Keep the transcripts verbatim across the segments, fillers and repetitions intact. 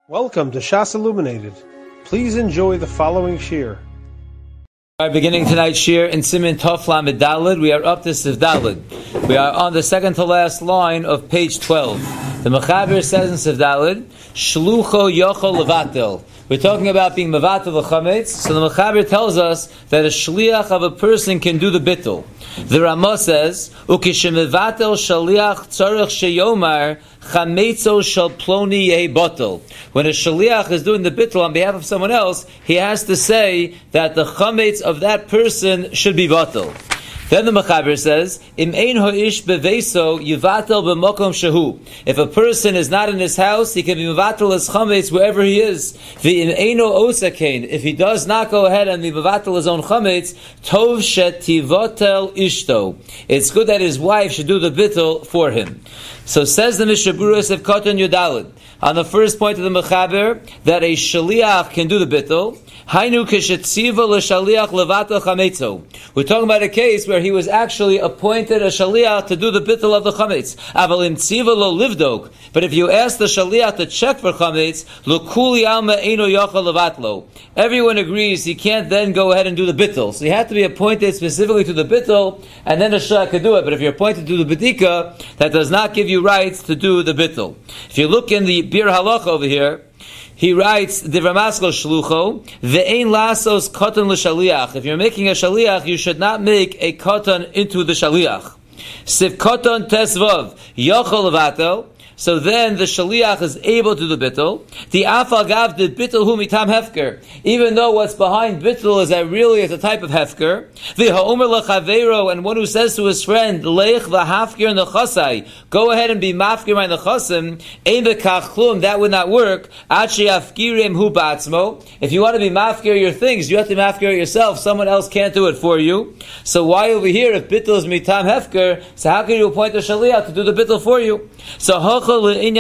Welcome to Shas Illuminated. Please enjoy the following shir. We are beginning tonight's shir in Siman Tov Lamed Daled. We are up to Siv Daled. We are on the second to last line of page twelve. The Mechaber says in Siv Daled, Shlucho Yochol Levatel. We're talking about being Mevatel L'chametz. So the Mechaber tells us that a shliach of a person can do the bittul. The Ramah says, Ukishemevatel shaliach tzarech sheyomar chametzo shel ploni yehi botel. When a shaliach is doing the bittul on behalf of someone else, he has to say that the chametz of that person should be botel. Then the Mechaber says, Im ein ho'ish beveso yivatel b'mokom shehu. If a person is not in his house, he can be mevatel his chametz wherever he is. V'im eino osakein. If he does not go ahead and be mevatel his own chametz, tov shetivotel ishto. It's good that his wife should do the bittul for him. So says the Mishaburas of Koton Yudalid, on the first point of the Mechaber, that a shaliach can do the bittul. Hainu kishetziva l'shaliach levatel chametzo. We're talking about a case where he was actually appointed a shaliach to do the bittul of the chametz. Aval im tziva lo livdok. But if you ask the shaliach to check for chametz, l'kuli alma eino yochel levatlo. Everyone agrees he can't then go ahead and do the bittul. So you have to be appointed specifically to the bittul, and then the shaliach could do it. But if you're appointed to the bedika, that does not give you rights to do the bittul. If you look in the Bir Halacha over here, he writes, Divramaskal Shlucho, Ve'ein lasos koton l'shaliach. If you're making a shaliach, you should not make a koton into the shaliach. Siv koton tesvav, yochol levatel. So then the shaliach is able to do the bittul. The afal gav the bittul hu mitam hefker. Even though what's behind bittul is that really is a type of hefker. The ha'omer l'chaveiro, and one who says to his friend, leich v'hafkir nechasai, go ahead and be mafkir my nechasim, ein v'kach chlum, that would not work. Ad she'afkirim hu ba'atzmo. If you want to be mafkir your things, you have to be mafkir it yourself. Someone else can't do it for you. So why over here, if bittul is mitam hefker, so how can you appoint a shaliach to do the bittul for you? So says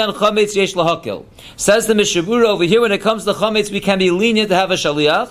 the Mishabura over here, when it comes to chametz, we can be lenient to have a shaliach.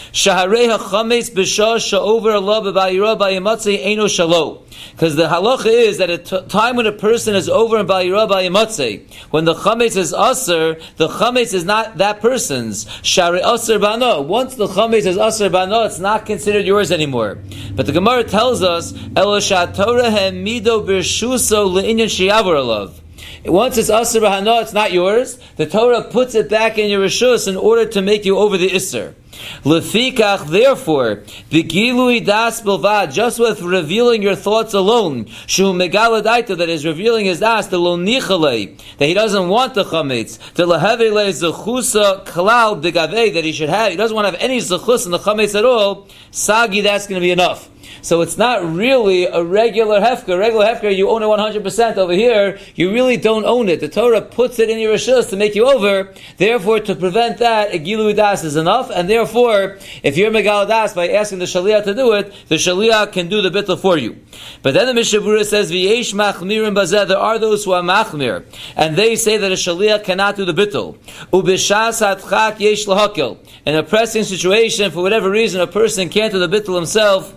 Because the halacha is that at a time when a person is over in Ba'ira Ba'yimatzeh, when the chametz is aser, the chametz is not that person's. Shari aser bano. Once the chametz is aser bano, it's not considered yours anymore. But the Gemara tells us, Elo shatorah hemido birshuso le'inyan sheyavor alav. Once it's asr b'hana, it's not yours. The Torah puts it back in your rishus in order to make you over the isser. Lefikach, therefore, begilui das bilvad, just with revealing your thoughts alone, shu megaladaita, that is revealing his das, the lo nichale, that he doesn't want the chametz, the lahevele zechusa klal begave, that he should have, he doesn't want to have any zechus in the chametz at all. Sagi, that's going to be enough. So it's not really a regular hefker. Regular hefker, you own it one hundred percent. Over here, you really don't own it. The Torah puts it in your rishus to make you over. Therefore, to prevent that, a gilu das is enough. And therefore, if you're megal das by asking the shaliach to do it, the shaliach can do the bittul for you. But then the Mishabura says, V'yesh machmirim bazeh, there are those who are machmir, and they say that a shaliach cannot do the bittul. Ubishas hatchak yesh lahakel. In a pressing situation, for whatever reason, a person can't do the bittul himself,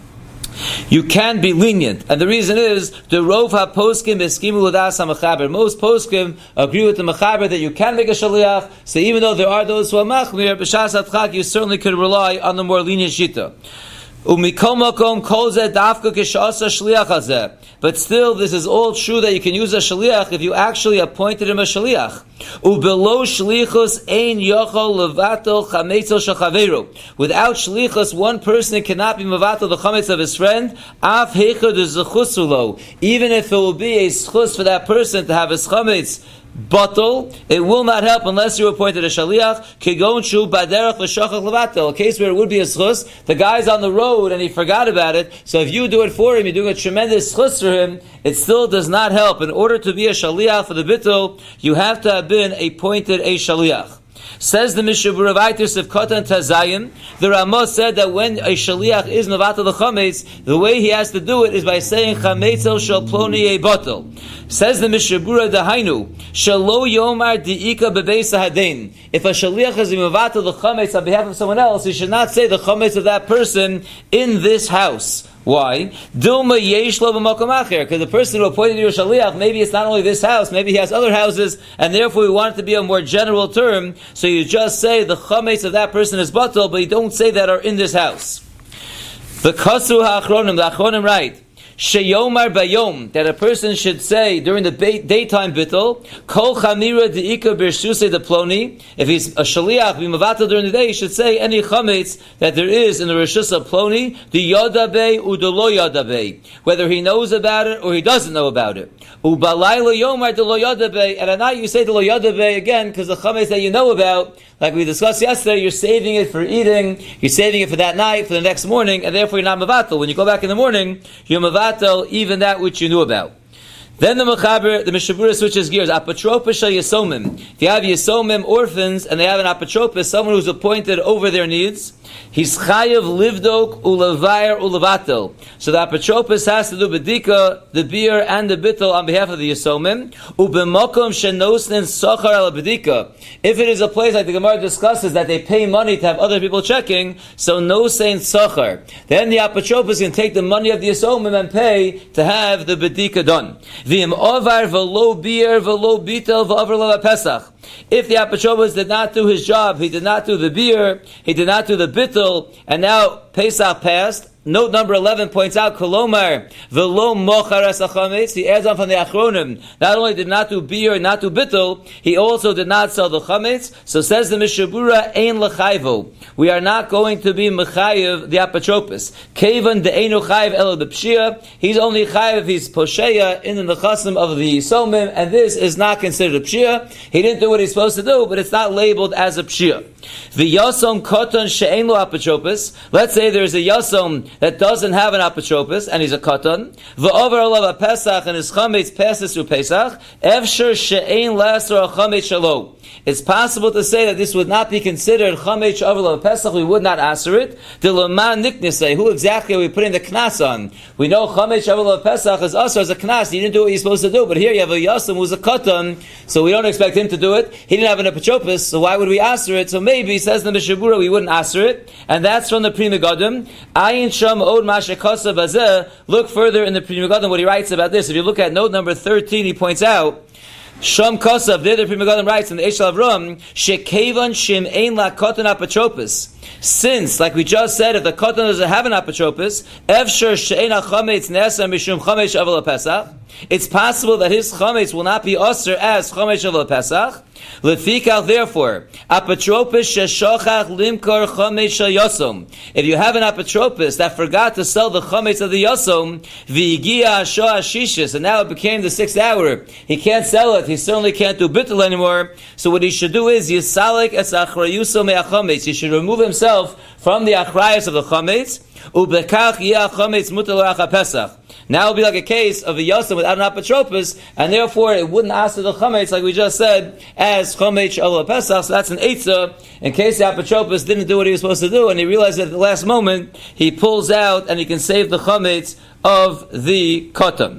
you can be lenient, and the reason is the rov ha-poskim eskimu l'das ha-mechaber. Most poskim agree with the mechaber that you can make a shaliach. So even though there are those who are machmir, b'shas hatchak, you certainly could rely on the more lenient shita. Umikol makom kol zeh dafka k'sha'asa shliach hazeh. But still, this is all true that you can use a shaliach if you actually appointed him a shaliach. Ubelo shlichus ein yochol levatel chametzel shachaveru. Without shlichus, one person cannot be mevatel the chametz of his friend. Af heichad zechusulo. Even if it will be a schus for that person to have his chametz bottle, it will not help unless you appointed a shaliach. Kigon shu baderach l'shachach levatel. A case where it would be a schus. The guy's on the road and he forgot about it. So if you do it for him, you're doing a tremendous schus for him. It still does not help. In order to be a shaliach for the bittul, you have to have been appointed a shaliach. Says the Mishabura Vaitis of Kotan Tazayim, the Ramah said that when a shaliach is mevatel the chametz, the way he has to do it is by saying chametzel shel ploni botel. Says the Mishabura Dahainu, shalo yomar diika bebeis hadein. If a shaliach is mevatel the chametz on behalf of someone else, he should not say the chametz of that person in this house. Why? Dilma yesh lo b'makom acher. Because the person who appointed you a shaliach, maybe it's not only this house, maybe he has other houses, and therefore we want it to be a more general term. So you just say the chametz of that person is batal, but you don't say that are in this house. The kasu ha'achronim, the achronim write, Sheyomar bayom, that a person should say during the bay, daytime bittul, kol chamira deika birshusei de ploni. If he's a shaliach b'mavatal during the day, he should say any chametz that there is in the rishus of ploni, the yodabei udelo yodabei, whether he knows about it or he doesn't know about it. Ubalayla yomar de lo yodabei, and at night you say de lo yodabei again because the chametz that you know about, like we discussed yesterday, you're saving it for eating, you're saving it for that night, for the next morning, and therefore you're not mavatal. When you go back in the morning, you're mavatal even that which you knew about. Then the Mechaber, the Mishabura switches gears. Apotropos shel Yesomim. If you have Yesomim, orphans, and they have an apotropos, someone who's appointed over their needs, he's chayav livdok ulavair ulavatel. So the apotropos has to do bedika, the beer, and the bittel on behalf of the Yesomim. Ubemakom shenosnin sochar al bedika. If it is a place like the Gemara discusses that they pay money to have other people checking, so no saying sochar. Then the apotropos can take the money of the Yesomim and pay to have the bedika done. V'im ovar v'lo beer v'lo bitel v'over lo Pesach. If the apotropos did not do his job, he did not do the beer, he did not do the bittel, and now Pesach passed. Note number eleven points out, Kolomar, v'lo mocharas hachametz. He adds on from the Achronim. Not only did not do beer, not do bittul, he also did not sell the chametz. So says the Mishabura, ein l'chayvo. We are not going to be mechayev the apotropos. Kevan de'einu chayev elo b'pshia. He's only chayev if he's posheya in the nechasim of the Yisomim, and this is not considered a pshia. He didn't do what he's supposed to do, but it's not labeled as a pshia. V'yasom koton she'ein lo apotropos. Let's say there's a yasom that doesn't have an apotropos, and he's a katan. V'over olav Pesach, and his chametz passes through Pesach. Efshar she'ein lasser chametz shalo. It's possible to say that this would not be considered chametz over olav Pesach. We would not answer it. Dilaman niknisei. Who exactly are we putting the knas on? We know chametz over olav Pesach is also as a knas. He didn't do what he's supposed to do, but here you have a yasam who's a katan, so we don't expect him to do it. He didn't have an apotropos, so why would we answer it? So maybe, says the Mishabura, we wouldn't answer it, and that's from the Pri Megadim. Ayin sham od mashakasa bazeh. Look further in the Pri Megadim what he writes about this. If you look at note number thirteen, he points out Sham Kosav, there the Pri Megadim writes in the Eish Avram, Shekevan Shim Ein La Kotan Apotropos. Since, like we just said, if the Kotan doesn't have an Apotropos, Efshar She'ein HaChametz Nesa Mishum Chametz Aval Pesach, it's possible that his Chametz will not be Osir as Chametz Aval Pesach. Lefikach, therefore, apotropos sheshachach limkar chametz shel yasom. If you have an apotropos that forgot to sell the chametz of the yasom, v'yigia hashah shishis, and now it became the sixth hour, he can't sell it. He certainly can't do bittul anymore. So what he should do is yisalik es achrayuso me'achametz. He should remove himself from the achrayus of the chametz. Ubekach yeh chametz mutar l'achar Pesach. Now it will be like a case of a yasam without an apotropos, and therefore it wouldn't ask the chametz, like we just said, as chametz ala Pesach. So that's an eitzah, in case the apotropos didn't do what he was supposed to do, and he realized that at the last moment, he pulls out and he can save the chametz of the kotam.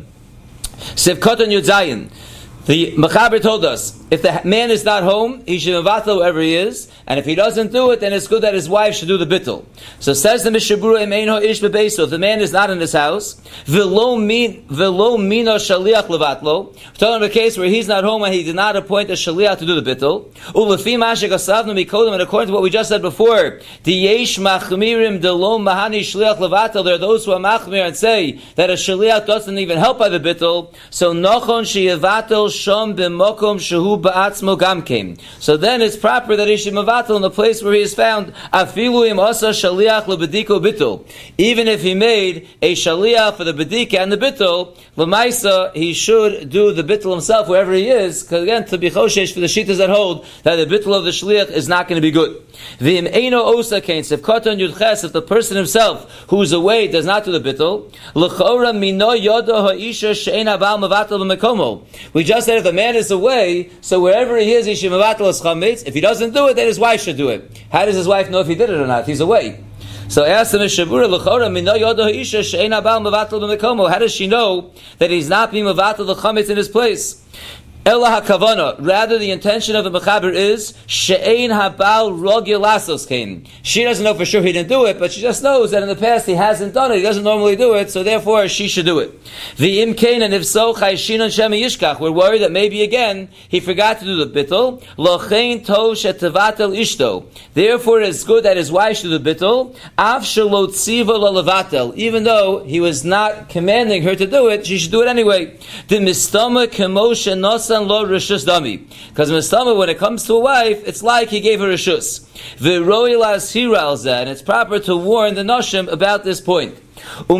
Sev kotan yudzayin. The Mechaber told us, if the man is not home, he should mevatel wherever he is, and if he doesn't do it, then it's good that his wife should do the bittul. So says the Mishabura, im ein ish bebeso, if the man is not in his house, v'lo min v'lo mina shaliach levatlo, we're talking about a case where he's not home and he did not appoint a shaliach to do the bittul. Ulefi mashik asavnu mikodem, and according to what we just said before, the yesh machmirim delom mahani shaliach levatlo, there are those who are machmir and say that a shaliach doesn't even help by the bittul. So nochon sheyevatel shom b'mokom shehu ba'atzmo gamkein. So then it's proper that he should mevatel in the place where he is found. Afilu im asa shaliach lebediko bittul. Even if he made a shaliach for the bedika and the bittul, l'maisa he should do the bittul himself wherever he is. Because again, to be choshesh for the shitas that hold that the bittul of the shaliach is not going to be good. V'im eino osa kain if katan yudches, if the person himself who is away does not do the bittul, l'chora mino yodo ha'isha she'en abal mevatel b'mekomo. We just said if the man is away, so wherever he is, he should mevatel his chametz. If he doesn't do it, then his wife should do it. How does his wife know if he did it or not? He's away. So ask the Mishabura, l'chora mino yodo ha'isha she'en abal mevatel b'mekomo. How does she know that he's not being mevatel the chametz in his place? Ela hakavana. Rather, the intention of the mechaber is she'ein habal rogil lasos kain. She doesn't know for sure he didn't do it, but she just knows that in the past he hasn't done it. He doesn't normally do it, so therefore she should do it. The im kain, and if so, chayshinon shemi yishkach. We're worried that maybe again he forgot to do the bittul. Lochein tov shetevatel ishto. Therefore, it's good that his wife should do the bittul. Av shalot tziva lalevatel. Even though he was not commanding her to do it, she should do it anyway. The mistama kemoshe nosa. Because Mistama, when it comes to a wife, it's like he gave her a rishus. And it's proper to warn the Nashim about this point. But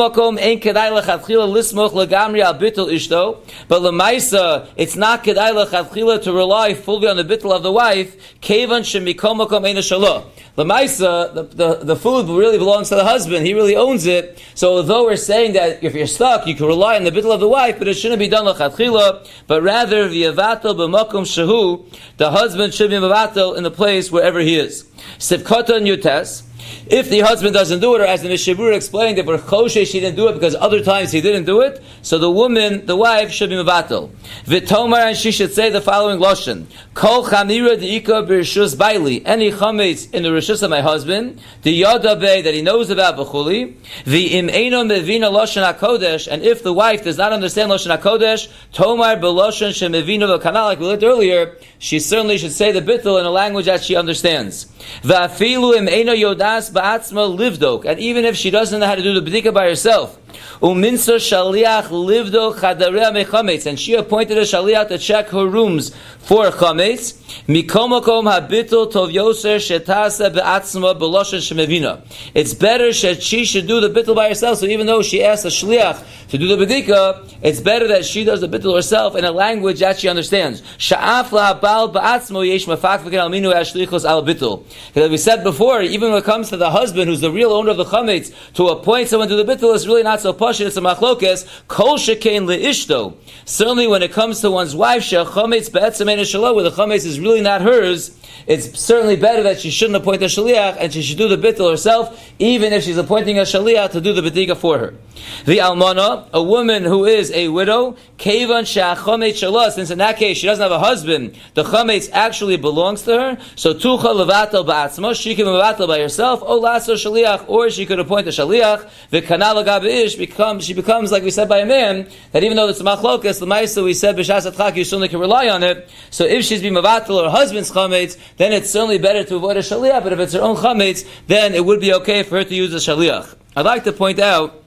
lemaisa, it's not kedai lechatchila to rely fully on the bittul of the wife. Kevan shemikom makom eina shalo. Lemaisa, the, the the food really belongs to the husband. He really owns it. So although we're saying that if you're stuck, you can rely on the bittul of the wife, but it shouldn't be done lechatchila. But rather v'yavatel b'makom shehu, the husband should be mavatel in the place wherever he is. Sivkota Nutes. If the husband doesn't do it, or as the Mishabura explained, if we're choshe, she didn't do it because other times he didn't do it, so the woman, the wife, should be mevatel. V'tomar, and she should say the following lashon: Kol chamira deika b'rishus baili. Any chametz in the rishus of my husband, the yada be that he knows about v'chuli. V'im eino mevina lashon hakodesh, and if the wife does not understand lashon hakodesh, tomar b'lashon shemevina v'kanal, like we learned earlier, she certainly should say the bittul in a language that she understands. V'afilu im eino yodas ba'atzma livdok, and even if she doesn't know how to do the b'dika by herself, uminsa shaliach livdok chadarea mechametz, and she appointed a shaliach to check her rooms for chametz, mikomakom habitul tov yoser shetasa be'atzma b'loshen shemevina. It's better that she should do the bittul by herself. So even though she asked a shliach to do the b'dika, it's better that she does the bittul herself in a language that she understands. Sha'af la'abal ba'atzmo yesh mafakvik alminu ashlichos al bittul. Because we said before, even when it comes to the husband who's the real owner of the chametz, to appoint someone to the bittul is really not so pashut. It's a machlokes. Kol shekein leishto. Certainly, when it comes to one's wife, shechametz be'etzem ein shelo, where the chametz is really not hers, it's certainly better that she shouldn't appoint a shaliach and she should do the bittul herself, even if she's appointing a shaliach to do the b'dika for her. The almana, a woman who is a widow, kevan she'achametz shelo, since in that case she doesn't have a husband, the chametz actually belongs to her. So tucha levatel ba'atzma, she can levatel by herself, o laso shaliach, or she could appoint a shaliach. The kanal gabish becomes she becomes like we said by a man, that even though it's a machlokas, the ma'isa we said b'shas atchak, you certainly can rely on it. So if she's being mevatel her husband's chametz, then it's certainly better to avoid a shaliach. But if it's her own chametz, then it would be okay for her to use a shaliach. I'd like to point out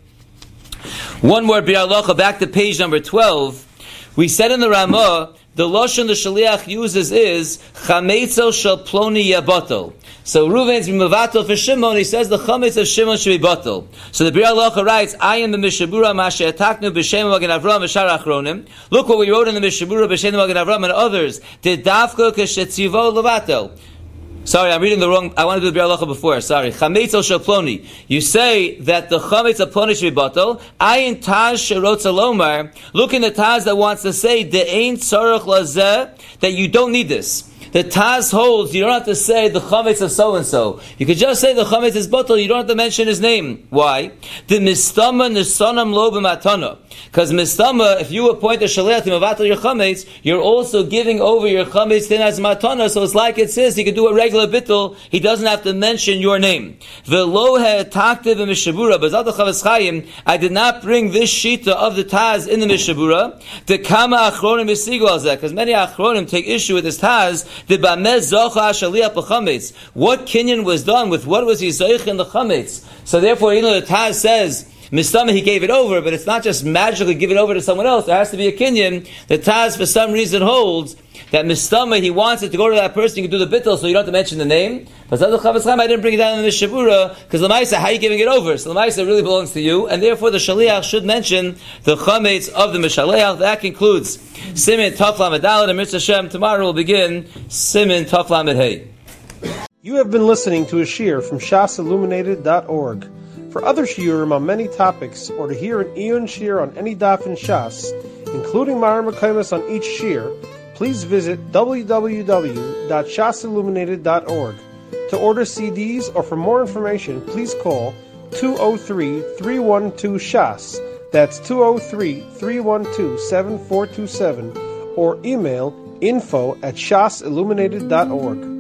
one more bi'alacha, back to page number twelve. We said in the Ramah, the lashon the shaliach uses is chametzel shel ploni yabatel. So Ruvain's b'mevatel for Shimon. He says the chametz of Shimon should be batel. So the bi'alacha writes, I am the Mishabura Mashe Ataknu b'Shem Magen Avram v'Shar Achronim. Look what we wrote in the Mishabura b'Shem Magen Avram and others. Did dafka k'shetzivo levatel. Sorry, I'm reading the wrong. I want to do the bi'alacha before. Sorry. Chametzel shel ploni. You say that the chametz of ploni should be batel. Ayin taz sherotz alomar. Look in the taz that wants to say the ein tzarich lazeh, that you don't need this. The Taz holds you don't have to say the chametz of so and so. You could just say the chametz is batel. You don't have to mention his name. Why? The mistama nisanam lo b'matana. Because mistama, if you appoint a shaliach to mevatel your chametz, you're also giving over your chametz to him as matana. So it's like it says he could do a regular bittul. He doesn't have to mention your name. V'lo he'taktiv v'mishabura. B'zat Chavetz Chaim, I did not bring this shita of the Taz in the mishabura. The kama achronim isigu al zeh, because many achronim take issue with this Taz. The bamez zocha shaliach b'chametz. What kinyan was done with what was he zoich in the chametz? So therefore, you know, the Taz says mistama he gave it over, but it's not just magically give it over to someone else. There has to be a kinyan. The Taz for some reason holds that mistama he wants it to go to that person. You can do the bittul, so you don't have to mention the name. But the Chavetz Chaim, I didn't bring it down in the Mishabura because Lamaisa, how are you giving it over? So Lamaisa really belongs to you, and therefore the shaliach should mention the chametz of the Mishaleach. That concludes Simin Taf Lamed Daled, and Mitzvah Hashem. Tomorrow will begin Simin Taf Lamed Hey. You have been listening to a shiur from shas illuminated dot org. For other shiurim on many topics, or to hear an Iyun shiur on any daf in Shas, including Mareh Mekomos on each shiur, please visit w w w dot shas illuminated dot org. To order C Ds or for more information, please call two oh three, three one two, S H A S. That's two oh three, three one two, seven four two seven. or email info at shas illuminated dot org.